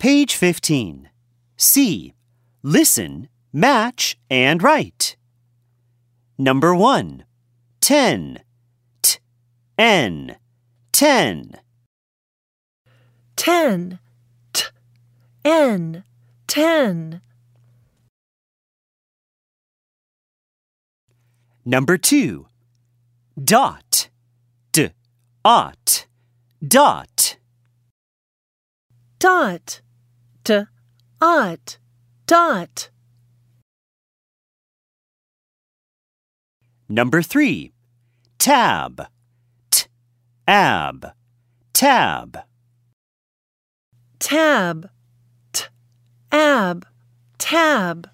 Page 15. C. Listen, match, and write. Number 1. 10. N. 10. 10. N. 10. Number 2. Dot. Ought. Dot. Dot. Ought. Dot. Number 3. Tab. Ab. Tab. Tab. Ab. Tab.